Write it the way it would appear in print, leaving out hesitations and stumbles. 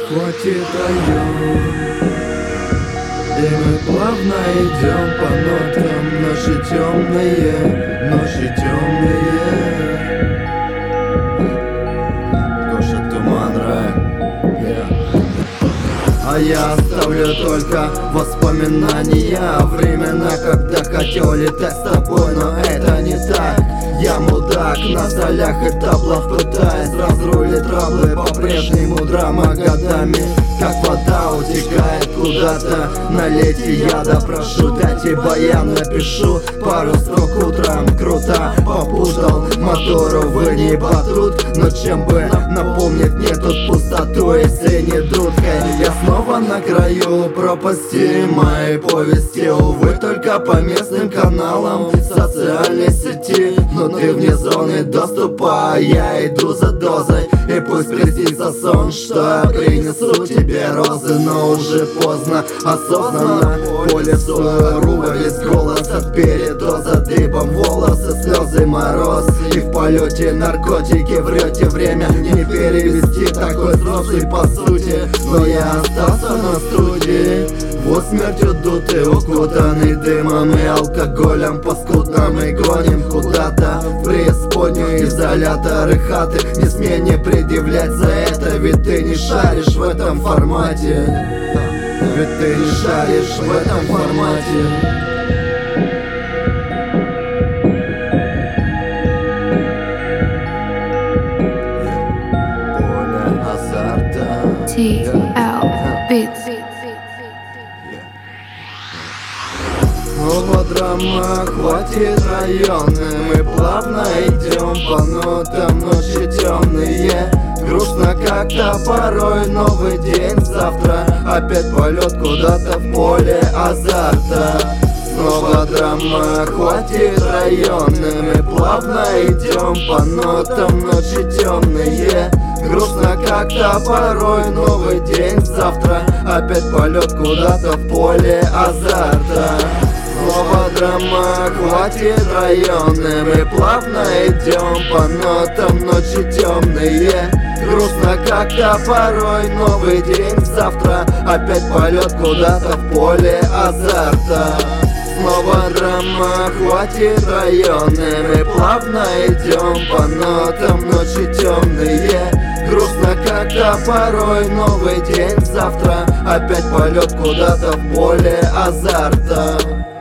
хватит район, и мы плавно идем по нотам. Ночи темные, ночи темные. Гоша Туман, а я оставлю только воспоминания. Времена, когда хотел летать с тобой, но это не так. Я мудак, на солях и таблах пытаясь разрулить траблы. По-прежнему драма годами, как вода утекает куда-то. Налейте яда, прошу, дайте баян, напишу пару строк утром. Круто попутал мотору, вы не батут, но чем бы наполнить мне тут пустоту, если не дудкой? Я снова на краю пропасти моей повести, увы, только по местным каналам социальной сети. Но ты вне зоны доступа, я иду за дозой, и пусть приснится сон, что я принесу тебе розы. Но уже поздно, осознанно по лесу ру во весь голос от передоза. Дыбом волосы, слезы, мороз, и в полете наркотики. Врете, время не перевести, такой взрослый по сути. Но я остался на студии, в усмерть удутый, укутанный дымом и алкоголем паскудно. Мы гоним куда-то в преисподнюю, изоляторы хаты. Не смей не предъявлять за это, ведь ты не шаришь в этом формате. Ведь ты не шаришь в этом формате. Поле азарта. TL Beats. Снова драма, хватит районы. Мы плавно идем по нотам, ночи темные. Грустно как-то порой, новый день завтра. Опять полет куда-то в поле азарта. Снова драма, хватит районы. Мы плавно идем по нотам, ночи темные. Грустно как-то порой, новый день завтра. Опять полет куда-то в поле азарта. Снова драма, хватит районы. Мы плавно идем по нотам, ночи темные. Грустно как-то порой, новый день завтра. Опять полет куда-то в поле азарта. Снова драма, хватит районы. Мы плавно идем по нотам, ночи темные. Грустно как-то порой, новый день завтра. Опять полет куда-то в поле азарта.